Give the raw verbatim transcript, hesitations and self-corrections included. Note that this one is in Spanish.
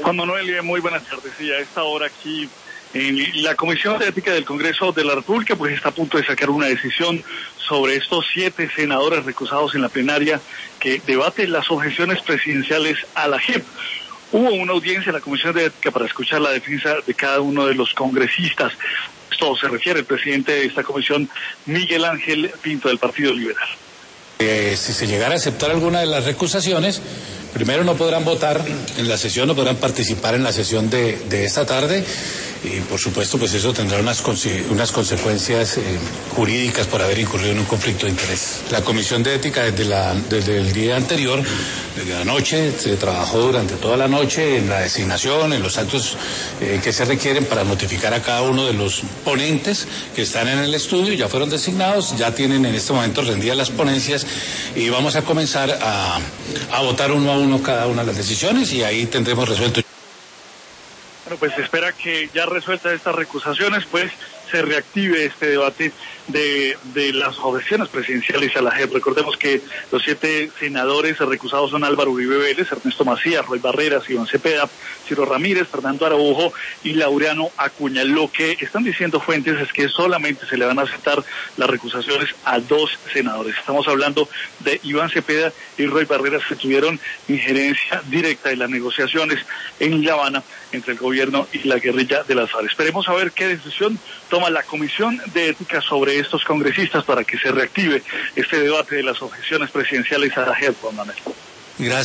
Juan Manuel, muy buenas tardes. Y a esta hora aquí en la Comisión de Ética del Congreso de la República pues está a punto de sacar una decisión sobre estos siete senadores recusados en la plenaria que debaten las objeciones presidenciales a la J E P. Hubo una audiencia en la Comisión de Ética para escuchar la defensa de cada uno de los congresistas. Esto se refiere al presidente de esta comisión, Miguel Ángel Pinto, del Partido Liberal. Eh, si se llegara a aceptar alguna de las recusaciones, primero no podrán votar en la sesión, no podrán participar en la sesión de, de esta tarde y por supuesto pues eso tendrá unas, unas consecuencias eh, jurídicas por haber incurrido en un conflicto de interés. La Comisión de Ética desde, la, desde el día anterior, desde la noche, se trabajó durante toda la noche en la designación, en los actos eh, que se requieren para notificar a cada uno de los ponentes que están en el estudio, ya fueron designados, ya tienen en este momento rendidas las ponencias y vamos a comenzar a, a votar uno a uno cada una de las decisiones y ahí tendremos resuelto. Bueno, pues se espera que ya resueltas estas recusaciones, pues se reactive este debate de, de las objeciones presidenciales a la J E P. Recordemos que los siete senadores recusados son Álvaro Uribe Vélez, Ernesto Macías, Roy Barreras, Iván Cepeda, Ciro Ramírez, Fernando Araujo y Laureano Acuña. Lo que están diciendo fuentes es que solamente se le van a aceptar las recusaciones a dos senadores. Estamos hablando de Iván Cepeda y Roy Barreras, que tuvieron injerencia directa en las negociaciones en La Habana entre el gobierno y la guerrilla de las FARC. Esperemos a ver qué decisión toma la Comisión de Ética sobre estos congresistas para que se reactive este debate de las objeciones presidenciales a la J E P. Gracias.